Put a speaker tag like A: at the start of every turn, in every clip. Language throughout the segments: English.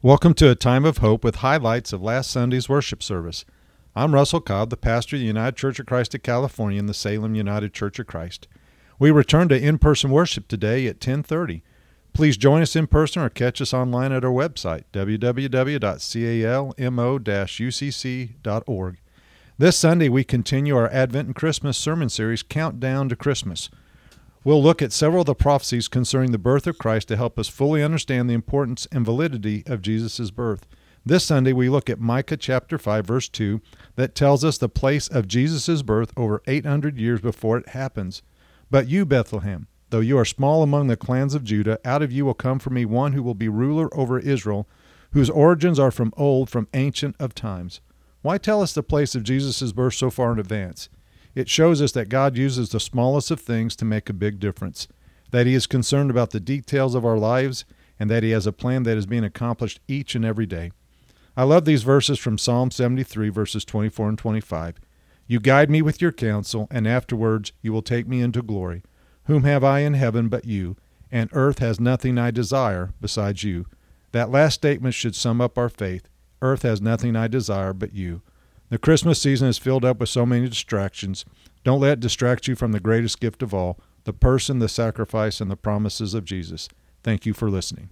A: Welcome to A Time of Hope with highlights of last Sunday's worship service. I'm Russell Cobb, the pastor of the United Church of Christ of California and the Salem United Church of Christ. We return to in-person worship today at 10:30. Please join us in person or catch us online at our website, www.calmo-ucc.org. This Sunday, we continue our Advent and Christmas sermon series, Countdown to Christmas. We'll look at several of the prophecies concerning the birth of Christ to help us fully understand the importance and validity of Jesus' birth. This Sunday, we look at Micah chapter 5, verse 2, that tells us the place of Jesus' birth over 800 years before it happens. But you, Bethlehem, though you are small among the clans of Judah, out of you will come for me one who will be ruler over Israel, whose origins are from old, from ancient of times. Why tell us the place of Jesus' birth so far in advance? It shows us that God uses the smallest of things to make a big difference, that He is concerned about the details of our lives, and that He has a plan that is being accomplished each and every day. I love these verses from Psalm 73, verses 24 and 25. You guide me with your counsel, and afterwards you will take me into glory. Whom have I in heaven but you? And earth has nothing I desire besides you. That last statement should sum up our faith. Earth has nothing I desire but you. The Christmas season is filled up with so many distractions. Don't let it distract you from the greatest gift of all, the person, the sacrifice, and the promises of Jesus. Thank you for listening.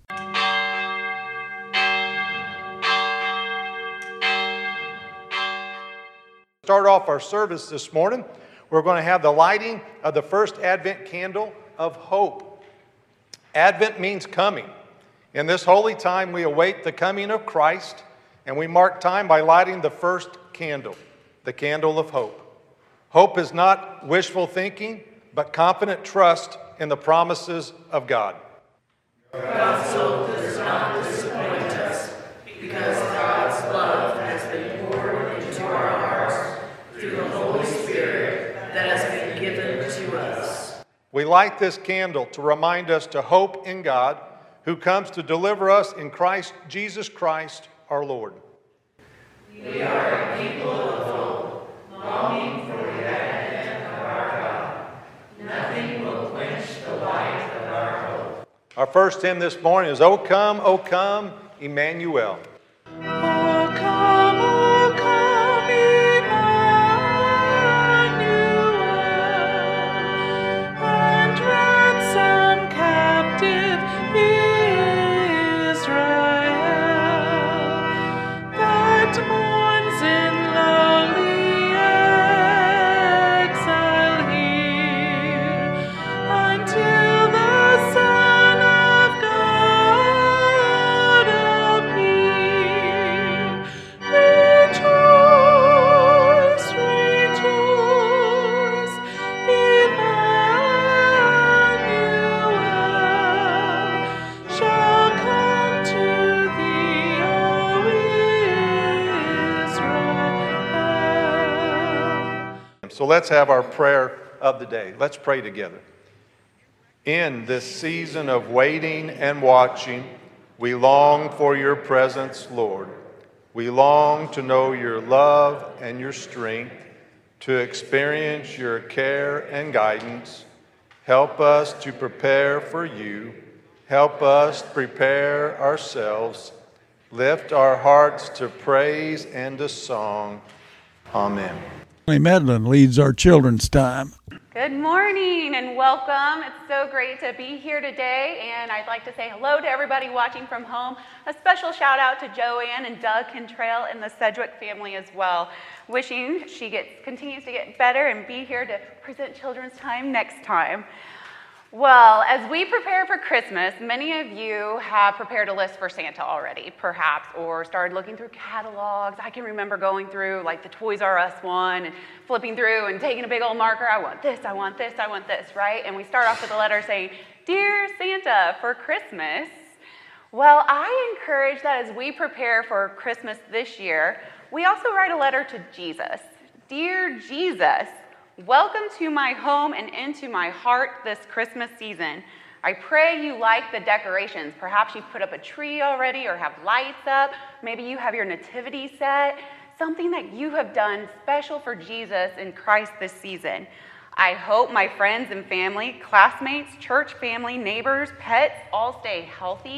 B: Start off our service this morning. We're going to have the lighting of the first Advent candle of hope. Advent means coming. In this holy time, we await the coming of Christ, and we mark time by lighting the first candle, the candle of hope. Hope is not wishful thinking, but confident trust in the promises of God.
C: God's soul does not disappoint us, because God's love has been poured into our hearts through the Holy Spirit that has been given to us.
B: We light this candle to remind us to hope in God, who comes to deliver us in Christ, Jesus Christ, our Lord.
C: We are a people of hope, longing for the advent of our God. Nothing will quench the light of our hope.
B: Our first hymn this morning is O Come, Emmanuel.
C: O come, Emmanuel, and ransom captive Israel, that mourns in lowly exile here, until the Son of God appear. Rejoice, rejoice, Emmanuel shall come to thee, O Israel.
B: So let's have our prayer of the day. Let's pray together. In this season of waiting and watching, we long for your presence, Lord. We long to know your love and your strength, to experience your care and guidance. Help us to prepare for you. Help us prepare ourselves. Lift our hearts to praise and to song. Amen.
D: Medlin leads our children's time.
E: Good morning and welcome. It's so great to be here today, and I'd like to say hello to everybody watching from home. A special shout out to Joanne and Doug Cantrell and the Sedgwick family as well. Wishing she continues to get better and be here to present children's time next time. Well, as we prepare for Christmas, many of you have prepared a list for Santa already, perhaps, or started looking through catalogs. I can remember going through like the Toys R Us one and flipping through and taking a big old marker. I want this, I want this, I want this, right? And we start off with a letter saying, Dear Santa, for Christmas. Well, I encourage that as we prepare for Christmas this year, we also write a letter to Jesus. Dear Jesus, welcome to my home and into my heart this Christmas season. I pray you like the decorations. Perhaps you've put up a tree already or have lights up. Maybe you have your nativity set. Something that you have done special for Jesus in Christ this season. I hope my friends and family, classmates, church family, neighbors, pets all stay healthy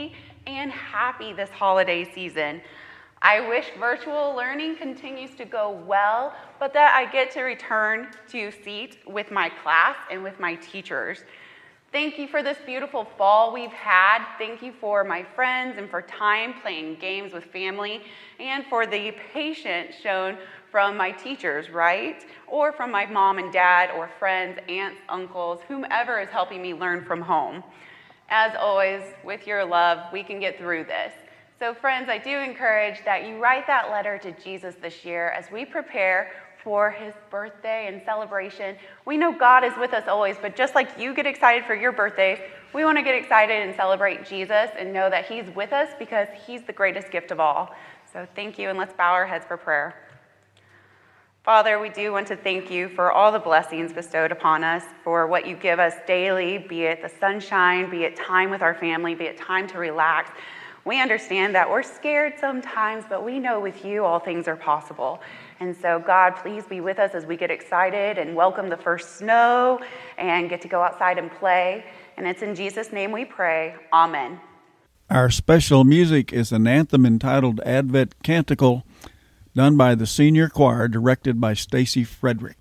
E: and happy this holiday season. I wish virtual learning continues to go well, but that I get to return to seat with my class and with my teachers. Thank you for this beautiful fall we've had. Thank you for my friends and for time playing games with family and for the patience shown from my teachers, right? Or from my mom and dad or friends, aunts, uncles, whomever is helping me learn from home. As always, with your love, we can get through this. So friends, I do encourage that you write that letter to Jesus this year as we prepare for his birthday and celebration. We know God is with us always, but just like you get excited for your birthdays, we want to get excited and celebrate Jesus and know that he's with us because he's the greatest gift of all. So thank you, and let's bow our heads for prayer. Father, we do want to thank you for all the blessings bestowed upon us, for what you give us daily, be it the sunshine, be it time with our family, be it time to relax. We understand that we're scared sometimes, but we know with you all things are possible. And so, God, please be with us as we get excited and welcome the first snow and get to go outside and play. And it's in Jesus' name we pray. Amen.
D: Our special music is an anthem entitled Advent Canticle, done by the senior choir, directed by Stacy Frederick.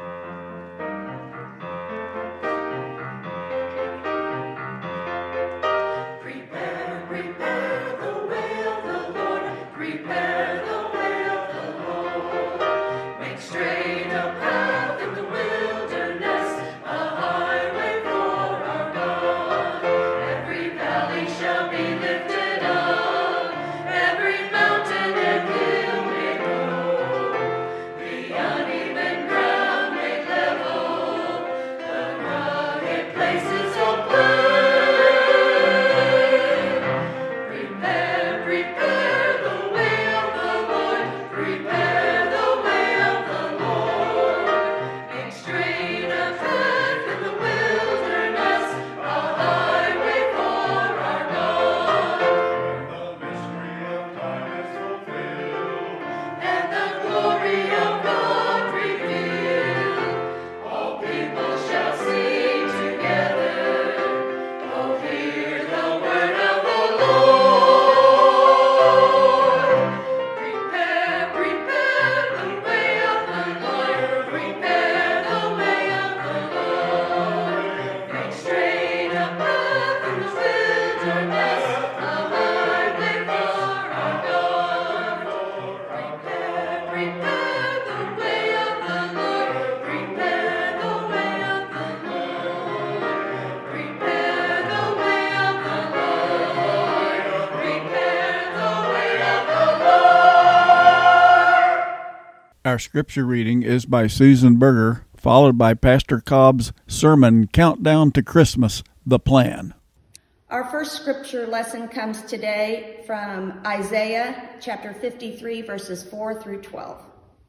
D: Our scripture reading is by Susan Berger, followed by Pastor Cobb's sermon, Countdown to Christmas, The Plan.
F: Our first scripture lesson comes today from Isaiah chapter 53, verses 4 through 12.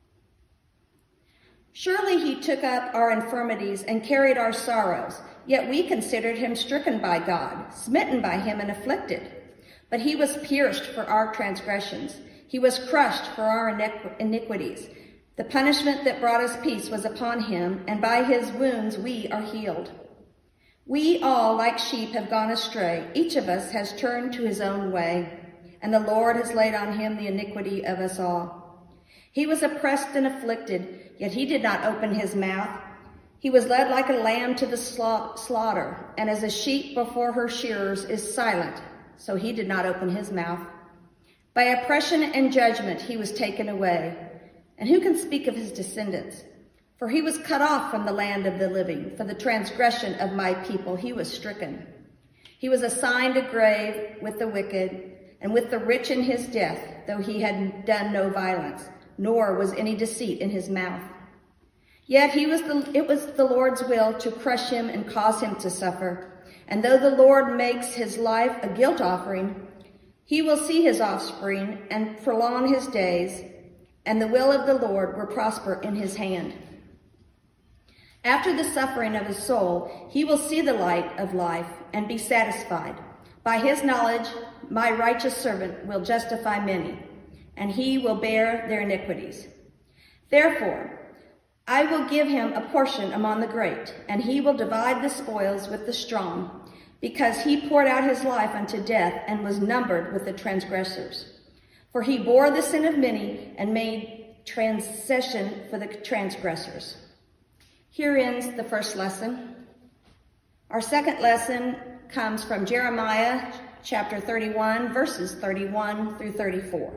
F: Surely he took up our infirmities and carried our sorrows, yet we considered him stricken by God, smitten by him and afflicted. But he was pierced for our transgressions. He was crushed for our iniquities. The punishment that brought us peace was upon him, and by his wounds we are healed. We all, like sheep, have gone astray. Each of us has turned to his own way, and the Lord has laid on him the iniquity of us all. He was oppressed and afflicted, yet he did not open his mouth. He was led like a lamb to the slaughter, and as a sheep before her shearers is silent, so he did not open his mouth. By oppression and judgment he was taken away. And who can speak of his descendants? For he was cut off from the land of the living. For the transgression of my people he was stricken. He was assigned a grave with the wicked and with the rich in his death, though he had done no violence, nor was any deceit in his mouth. Yet it was the Lord's will to crush him and cause him to suffer. And though the Lord makes his life a guilt offering, he will see his offspring and prolong his days, and the will of the Lord will prosper in his hand. After the suffering of his soul, he will see the light of life and be satisfied. By his knowledge, my righteous servant will justify many, and he will bear their iniquities. Therefore, I will give him a portion among the great, and he will divide the spoils with the strong. because he poured out his life unto death and was numbered with the transgressors. For he bore the sin of many and made transcession for the transgressors. Here ends the first lesson. Our second lesson comes from Jeremiah chapter 31, verses 31 through 34.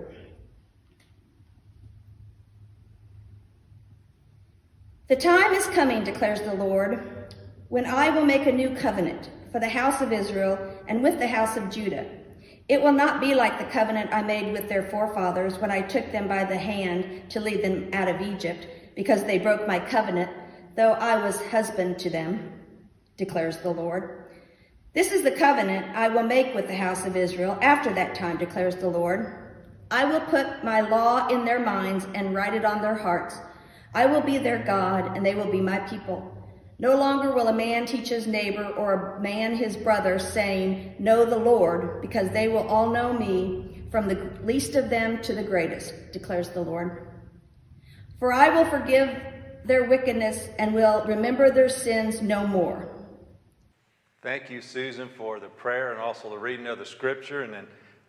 F: The time is coming, declares the Lord, when I will make a new covenant for the house of Israel and with the house of Judah. It will not be like the covenant I made with their forefathers when I took them by the hand to lead them out of Egypt, because they broke my covenant, though I was husband to them, declares the Lord. This is the covenant I will make with the house of Israel after that time, declares the Lord. I will put my law in their minds and write it on their hearts. I will be their God, and they will be my people. No longer will a man teach his neighbor or a man his brother, saying, know the Lord, because they will all know me, from the least of them to the greatest, declares the Lord. For I will forgive their wickedness and will remember their sins no more.
B: Thank you, Susan, for the prayer and also the reading of the scripture. And then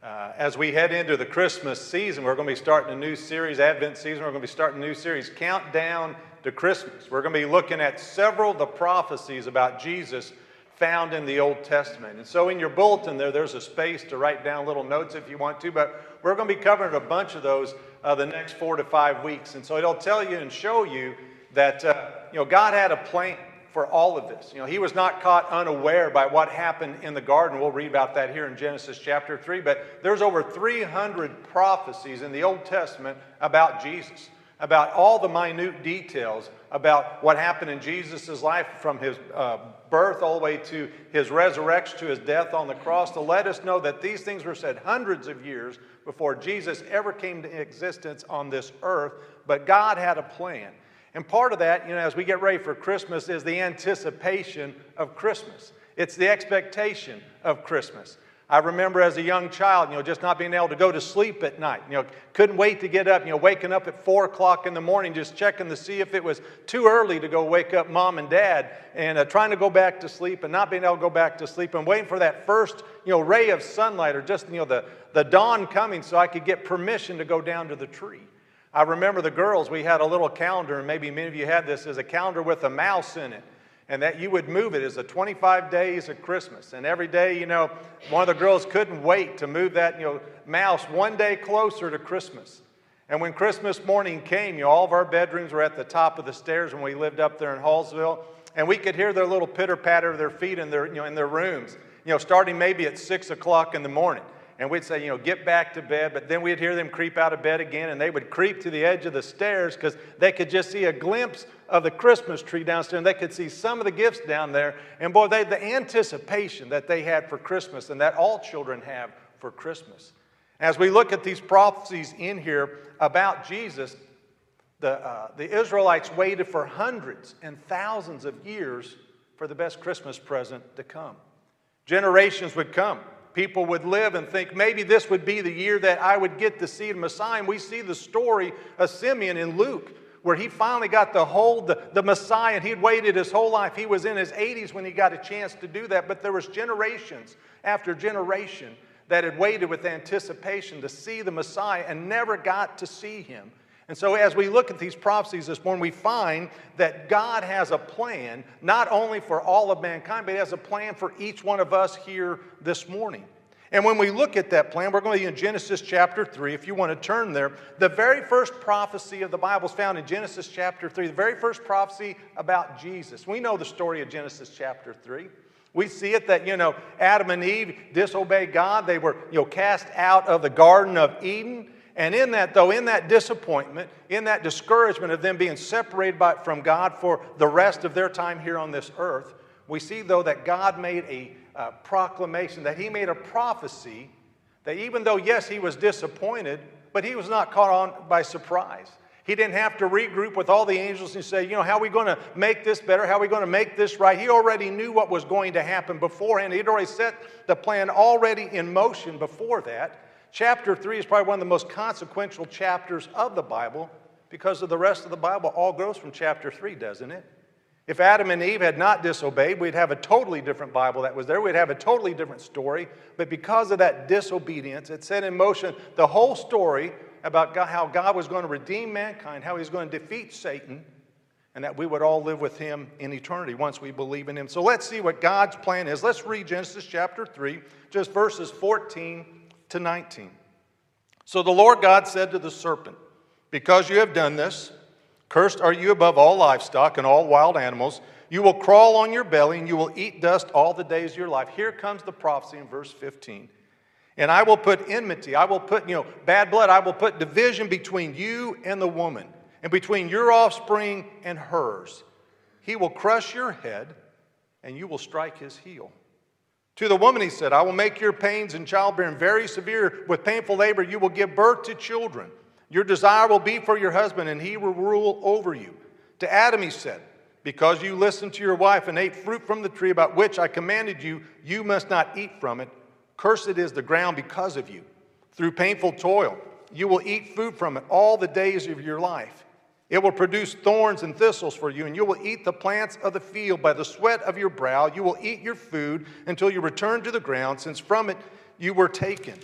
B: as we head into the Christmas season, we're going to be starting a new series, Advent season. We're going to be starting a new series, Countdown to Christmas. We're going to be looking at several of the prophecies about Jesus found in the Old Testament. And so in your bulletin there's a space to write down little notes if you want to, but we're going to be covering a bunch of those the next 4 to 5 weeks. And so it'll tell you and show you that God had a plan for all of this. He was not caught unaware by what happened in the garden. We'll read about that here in Genesis chapter 3, but there's over 300 prophecies in the Old Testament about Jesus, about all the minute details about what happened in Jesus' life from his birth all the way to his resurrection, to his death on the cross, to let us know that these things were said hundreds of years before Jesus ever came to existence on this earth. But God had a plan. And part of that, as we get ready for Christmas, is the anticipation of Christmas. It's the expectation of Christmas. I remember as a young child, just not being able to go to sleep at night. Couldn't wait to get up, waking up at 4 o'clock in the morning, just checking to see if it was too early to go wake up mom and dad, and trying to go back to sleep and not being able to go back to sleep, and waiting for that first, ray of sunlight, or just, the dawn coming so I could get permission to go down to the tree. I remember the girls, we had a little calendar, and maybe many of you had this, as a calendar with a mouse in it. And that you would move it as the 25 days of Christmas. And every day, one of the girls couldn't wait to move that, mouse one day closer to Christmas. And when Christmas morning came, all of our bedrooms were at the top of the stairs when we lived up there in Hallsville. And we could hear their little pitter-patter of their feet in their, in their rooms, starting maybe at 6 o'clock in the morning. And we'd say, get back to bed. But then we'd hear them creep out of bed again, and they would creep to the edge of the stairs because they could just see a glimpse of the Christmas tree downstairs, and they could see some of the gifts down there. And boy, the anticipation that they had for Christmas, and that all children have for Christmas. As we look at these prophecies in here about Jesus, the Israelites waited for hundreds and thousands of years for the best Christmas present to come. Generations would come. People would live and think, maybe this would be the year that I would get to see the Messiah. And we see the story of Simeon in Luke, where he finally got to hold the Messiah, and he'd waited his whole life. He was in his 80s when he got a chance to do that, but there was generations after generation that had waited with anticipation to see the Messiah and never got to see him. And so as we look at these prophecies this morning, we find that God has a plan, not only for all of mankind, but he has a plan for each one of us here this morning. And when we look at that plan, we're going to be in Genesis chapter 3. If you want to turn there, the very first prophecy of the Bible is found in Genesis chapter 3, the very first prophecy about Jesus. We know the story of Genesis chapter 3. We see it that, Adam and Eve disobeyed God. They were, cast out of the Garden of Eden. And in that, though, in that disappointment, in that discouragement of them being separated from God for the rest of their time here on this earth, we see, though, that God made a proclamation, that he made a prophecy, that even though, yes, he was disappointed, but he was not caught on by surprise. He didn't have to regroup with all the angels and say, how are we going to make this better? How are we going to make this right? He already knew what was going to happen beforehand. He'd already set the plan already in motion before that. Chapter 3 is probably one of the most consequential chapters of the Bible, because of the rest of the Bible all grows from chapter 3, doesn't it? If Adam and Eve had not disobeyed, we'd have a totally different Bible that was there. We'd have a totally different story. But because of that disobedience, it set in motion the whole story about God, how God was going to redeem mankind, how he was going to defeat Satan, and that we would all live with him in eternity once we believe in him. So let's see what God's plan is. Let's read Genesis chapter 3, just verses 14 to 19. So the Lord God said to the serpent, "Because you have done this, cursed are you above all livestock and all wild animals. You will crawl on your belly and you will eat dust all the days of your life." Here comes the prophecy in verse 15. "And I will put enmity," I will put, bad blood, "I will put division between you and the woman, and between your offspring and hers. He will crush your head, and you will strike his heel." To the woman he said, "I will make your pains in childbearing very severe. With painful labor you will give birth to children. Your desire will be for your husband, and he will rule over you." To Adam he said, "Because you listened to your wife and ate fruit from the tree about which I commanded you, you must not eat from it. Cursed is the ground because of you. Through painful toil you will eat food from it all the days of your life. It will produce thorns and thistles for you, and you will eat the plants of the field. By the sweat of your brow you will eat your food until you return to the ground, since from it you were taken.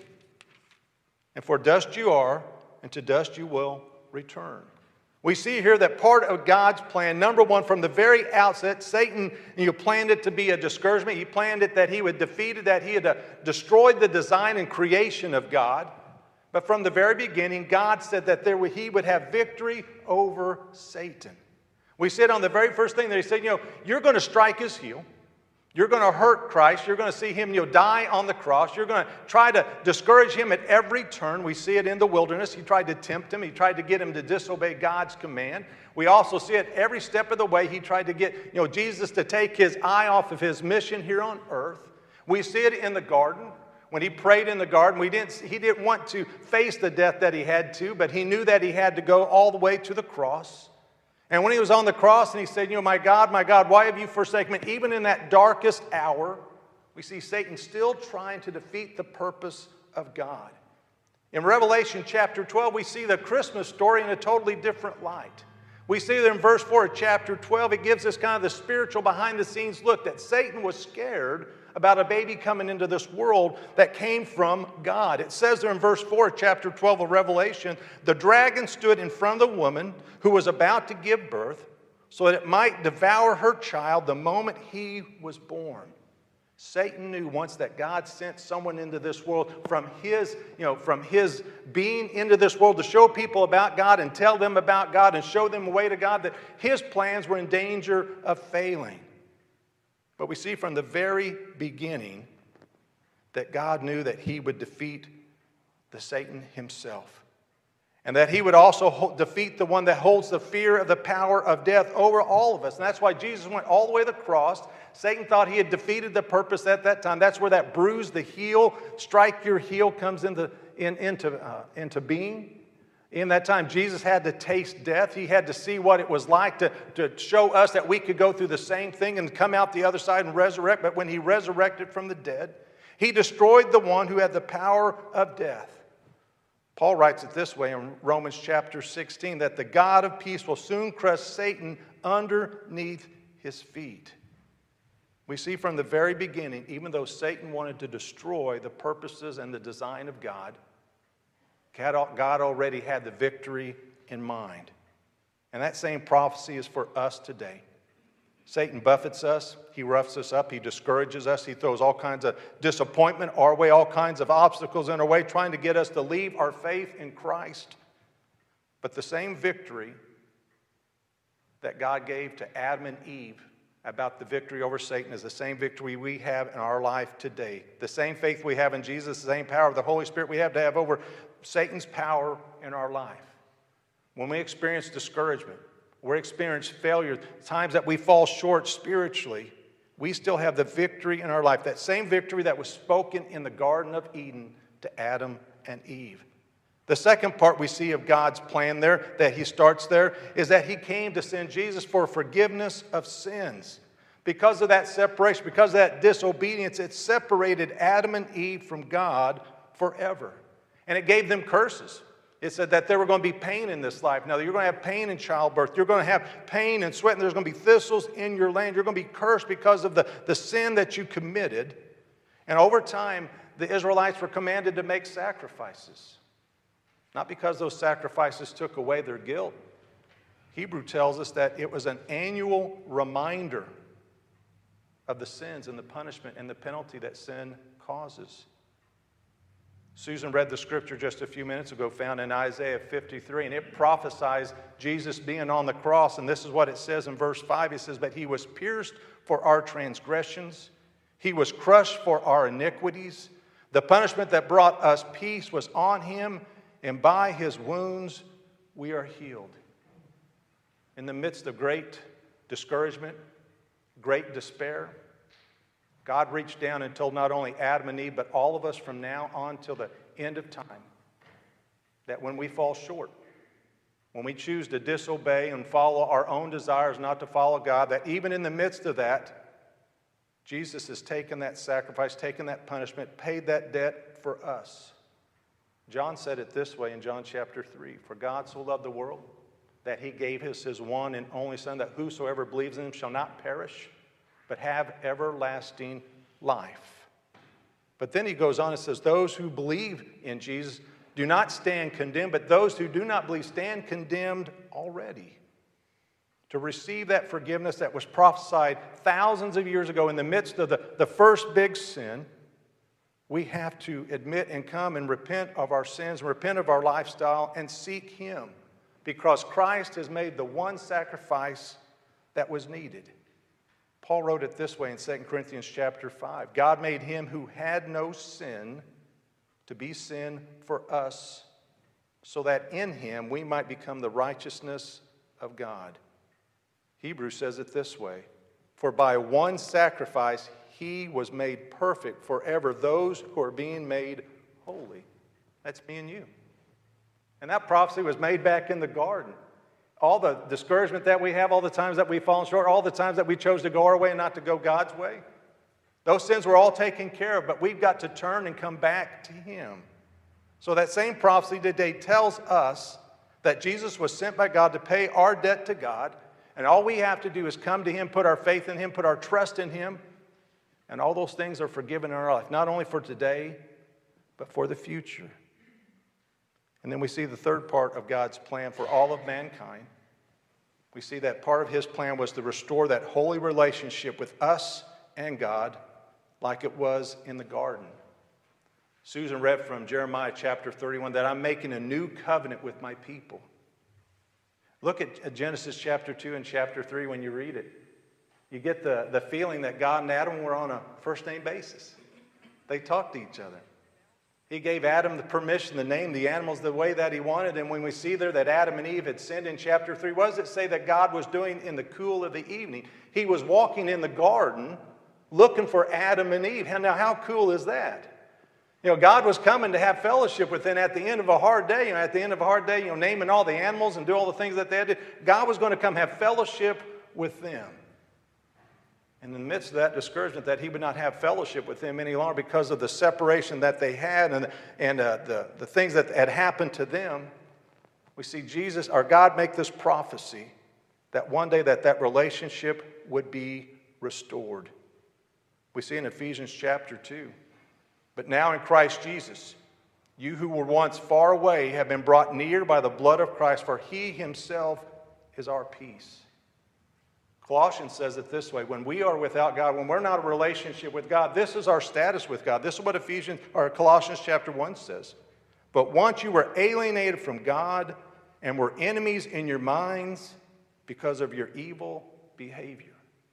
B: And for dust you are, and to dust you will return." We see here that part of God's plan, number one, from the very outset, Satan planned it to be a discouragement. He planned it that he would defeat it, that he had destroyed the design and creation of God. But from the very beginning, God said that he would have victory over Satan. We said on the very first thing that he said, you're going to strike his heel. You're going to hurt Christ. You're going to see him, die on the cross. You're going to try to discourage him at every turn. We see it in the wilderness. He tried to tempt him. He tried to get him to disobey God's command. We also see it every step of the way. He tried to get, Jesus to take his eye off of his mission here on earth. We see it in the garden. When he prayed in the garden, he didn't want to face the death that he had to, but he knew that he had to go all the way to the cross. And when he was on the cross and he said, my God, why have you forsaken me? Even in that darkest hour, we see Satan still trying to defeat the purpose of God. In Revelation chapter 12, we see the Christmas story in a totally different light. We see that in verse 4 of chapter 12, it gives us kind of the spiritual behind-the-scenes look that Satan was scared about a baby coming into this world that came from God. It says there in verse 4 of chapter 12 of Revelation, "The dragon stood in front of the woman who was about to give birth so that it might devour her child the moment he was born." Satan knew once that God sent someone into this world from his being into this world to show people about God and tell them about God and show them the way to God, that his plans were in danger of failing. But we see from the very beginning that God knew that he would defeat the Satan himself. And that he would also defeat the one that holds the fear of the power of death over all of us. And that's why Jesus went all the way to the cross. Satan thought he had defeated the purpose at that time. That's where that bruise, the heel, strike your heel, comes into being. In that time, Jesus had to taste death. He had to see what it was like to show us that we could go through the same thing and come out the other side and resurrect. But when he resurrected from the dead, he destroyed the one who had the power of death. Paul writes it this way in Romans chapter 16, that the God of peace will soon crush Satan underneath his feet. We see from the very beginning, even though Satan wanted to destroy the purposes and the design of God, God already had the victory in mind. And that same prophecy is for us today. Satan buffets us, he roughs us up, he discourages us, he throws all kinds of disappointment our way, all kinds of obstacles in our way, trying to get us to leave our faith in Christ. But the same victory that God gave to Adam and Eve about the victory over Satan is the same victory we have in our life today. The same faith we have in Jesus, the same power of the Holy Spirit we have to have over Satan's power in our life. When we experience discouragement, we experience failure, times that we fall short spiritually, we still have the victory in our life. That same victory that was spoken in the Garden of Eden to Adam and Eve. The second part we see of God's plan there, that he starts there, is that he came to send Jesus for forgiveness of sins. Because of that separation, because of that disobedience, it separated Adam and Eve from God forever. And it gave them curses. It said that there were going to be pain in this life. Now, you're going to have pain in childbirth. You're going to have pain and sweat, and there's going to be thistles in your land. You're going to be cursed because of the sin that you committed. And over time, the Israelites were commanded to make sacrifices. Not because those sacrifices took away their guilt. Hebrew tells us that it was an annual reminder of the sins and the punishment and the penalty that sin causes. Susan read the scripture just a few minutes ago, found in Isaiah 53, and it prophesies Jesus being on the cross. And this is what it says in verse 5. It says, "But he was pierced for our transgressions. He was crushed for our iniquities. The punishment that brought us peace was on him, and by his wounds we are healed." In the midst of great discouragement, great despair, God reached down and told not only Adam and Eve, but all of us from now on till the end of time, that when we fall short, when we choose to disobey and follow our own desires, not to follow God, that even in the midst of that, Jesus has taken that sacrifice, taken that punishment, paid that debt for us. John said it this way in John chapter 3, "For God so loved the world that he gave his one and only Son, that whosoever believes in him shall not perish, but have everlasting life." But then he goes on and says, "Those who believe in Jesus do not stand condemned, but those who do not believe stand condemned already." To receive that forgiveness that was prophesied thousands of years ago in the midst of the first big sin, we have to admit and come and repent of our sins, repent of our lifestyle, and seek him, because Christ has made the one sacrifice that was needed. Paul wrote it this way in 2 Corinthians chapter 5. "God made him who had no sin to be sin for us, so that in him we might become the righteousness of God." Hebrews says it this way, "For by one sacrifice he was made perfect forever those who are being made holy." That's me and you. And that prophecy was made back in the garden. All the discouragement that we have, all the times that we've fallen short, all the times that we chose to go our way and not to go God's way, those sins were all taken care of, but we've got to turn and come back to him. So that same prophecy today tells us that Jesus was sent by God to pay our debt to God, and all we have to do is come to him, put our faith in him, put our trust in him, and all those things are forgiven in our life, not only for today, but for the future. And then we see the third part of God's plan for all of mankind. We see that part of his plan was to restore that holy relationship with us and God like it was in the garden. Susan read from Jeremiah chapter 31 that I'm making a new covenant with my people. Look at Genesis chapter 2 and chapter 3 when you read it. You get the feeling that God and Adam were on a first-name basis. They talked to each other. He gave Adam the permission to name the animals the way that he wanted. And when we see there that Adam and Eve had sinned in chapter 3, what does it say that God was doing in the cool of the evening? He was walking in the garden looking for Adam and Eve. Now, how cool is that? You know, God was coming to have fellowship with them at the end of a hard day. At the end of a hard day, naming all the animals and do all the things that they had to do. God was going to come have fellowship with them. In the midst of that discouragement that he would not have fellowship with them any longer because of the separation that they had and the things that had happened to them, we see Jesus, our God, make this prophecy that one day that relationship would be restored. We see in Ephesians chapter 2, "But now in Christ Jesus, you who were once far away have been brought near by the blood of Christ, for he himself is our peace." Colossians says it this way, when we are without God, when we're not in a relationship with God, this is our status with God. This is what Colossians chapter 1 says. "But once you were alienated from God and were enemies in your minds because of your evil behavior."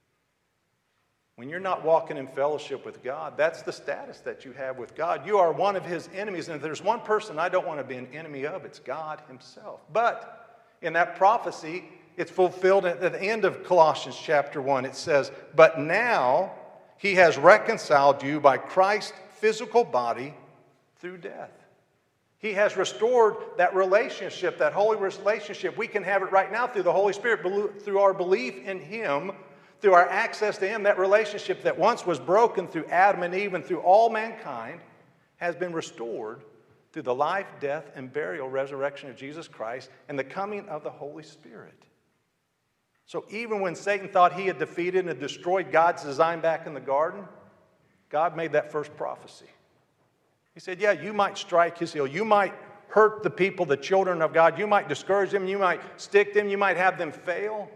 B: When you're not walking in fellowship with God, that's the status that you have with God. You are one of his enemies, and if there's one person I don't want to be an enemy of, it's God himself. But in that prophecy, it's fulfilled at the end of Colossians chapter 1. It says, "But now he has reconciled you by Christ's physical body through death." He has restored that relationship, that holy relationship. We can have it right now through the Holy Spirit, through our belief in him, through our access to him. That relationship that once was broken through Adam and Eve and through all mankind has been restored through the life, death, and burial, resurrection of Jesus Christ, and the coming of the Holy Spirit. So even when Satan thought he had defeated and destroyed God's design back in the garden, God made that first prophecy. He said, yeah, you might strike his heel. You might hurt the people, the children of God. You might discourage them. You might stick them. You might have them fail.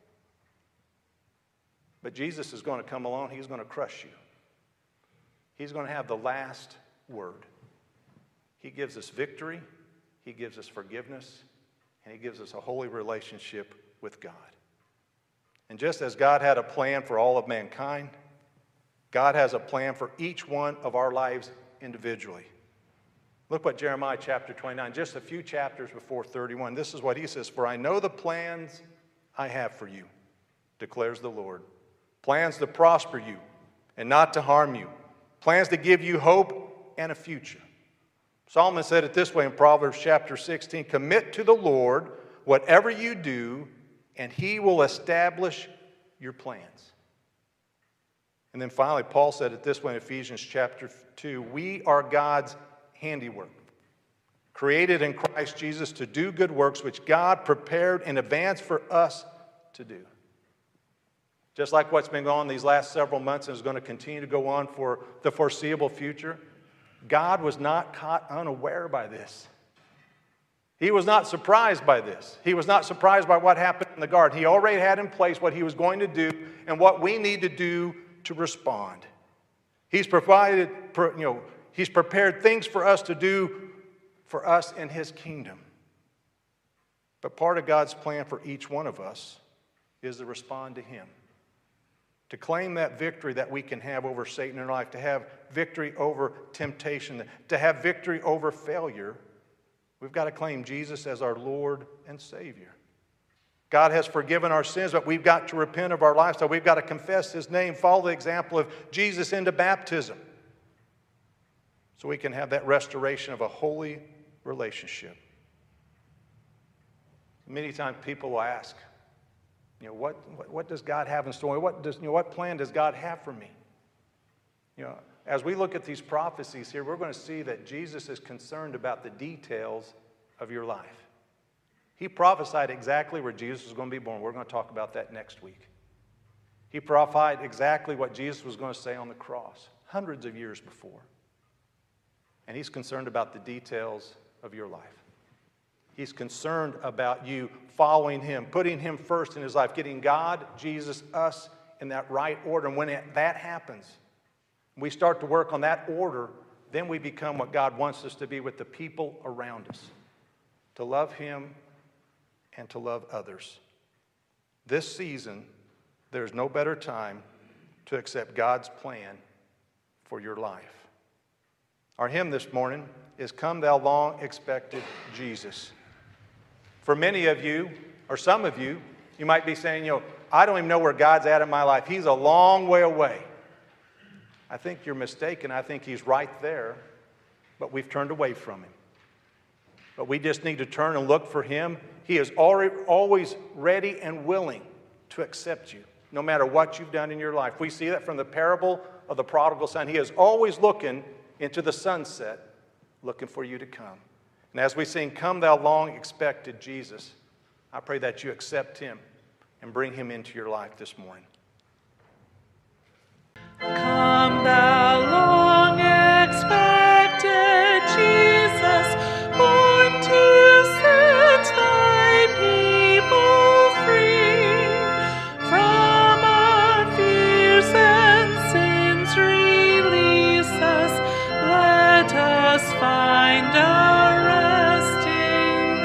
B: But Jesus is going to come along. He's going to crush you. He's going to have the last word. He gives us victory. He gives us forgiveness. And he gives us a holy relationship with God. And just as God had a plan for all of mankind, God has a plan for each one of our lives individually. Look what Jeremiah chapter 29, just a few chapters before 31. This is what he says, "For I know the plans I have for you, declares the Lord. Plans to prosper you and not to harm you. Plans to give you hope and a future." Solomon said it this way in Proverbs chapter 16, "Commit to the Lord whatever you do, and he will establish your plans." And then finally, Paul said it this way in Ephesians chapter 2, "We are God's handiwork, created in Christ Jesus to do good works which God prepared in advance for us to do." Just like what's been going on these last several months and is going to continue to go on for the foreseeable future, God was not caught unaware by this. He was not surprised by this. He was not surprised by what happened in the garden. He already had in place what he was going to do and what we need to do to respond. He's provided, he's prepared things for us to do for us in his kingdom. But part of God's plan for each one of us is to respond to him. To claim that victory that we can have over Satan in our life, to have victory over temptation, to have victory over failure, we've got to claim Jesus as our Lord and Savior. God has forgiven our sins, but we've got to repent of our lifestyle. We've got to confess his name, follow the example of Jesus into baptism, so we can have that restoration of a holy relationship. Many times people will ask, what does God have in store? What plan does God have for me? As we look at these prophecies here, we're going to see that Jesus is concerned about the details of your life. He prophesied exactly where Jesus was going to be born. We're going to talk about that next week. He prophesied exactly what Jesus was going to say on the cross, hundreds of years before. And he's concerned about the details of your life. He's concerned about you following him, putting him first in his life, getting God, Jesus, us in that right order. And when that happens, we start to work on that order, then we become what God wants us to be with the people around us, to love him and to love others. This season, there's no better time to accept God's plan for your life. Our hymn this morning is "Come Thou Long Expected Jesus." For many of you, or some of you, you might be saying, I don't even know where God's at in my life. He's a long way away. I think you're mistaken. I think he's right there, but we've turned away from him. But we just need to turn and look for him. He is always ready and willing to accept you, no matter what you've done in your life. We see that from the parable of the prodigal son. He is always looking into the sunset, looking for you to come. And as we sing, "Come Thou Long Expected Jesus," I pray that you accept him and bring him into your life this morning.
C: Come thou long expected Jesus, born to set thy people free from our fears and sins. Release us, let us find our rest in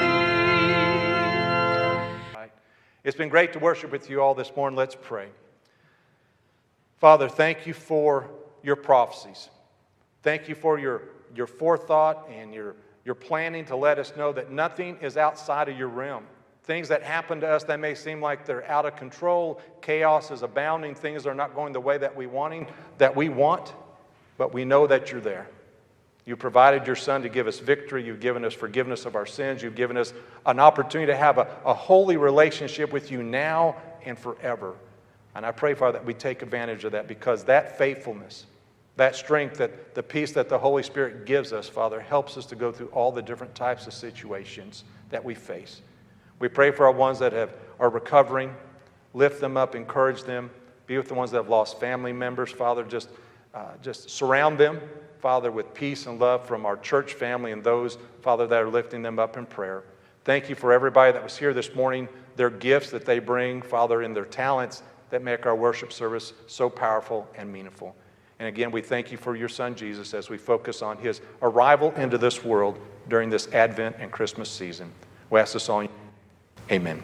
C: thee.
B: It's been great to worship with you all this morning. Let's pray. Father, thank you for your prophecies. Thank you for your forethought and your planning to let us know that nothing is outside of your realm. Things that happen to us that may seem like they're out of control, chaos is abounding, things are not going the way that we want, but we know that you're there. You provided your Son to give us victory. You've given us forgiveness of our sins. You've given us an opportunity to have a holy relationship with you now and forever. And I pray, Father, that we take advantage of that, because that faithfulness, That strength, that the peace that the Holy Spirit gives us, Father, helps us to go through all the different types of situations that we face. We pray for our ones that are recovering. Lift them up, encourage them. Be with the ones that have lost family members, Father. Just surround them, Father, with peace and love from our church family and those, Father, that are lifting them up in prayer. Thank you for everybody that was here this morning, their gifts that they bring, Father, and their talents that make our worship service so powerful and meaningful. And again, we thank you for your Son, Jesus, as we focus on his arrival into this world during this Advent and Christmas season. We ask this all in your name. Amen.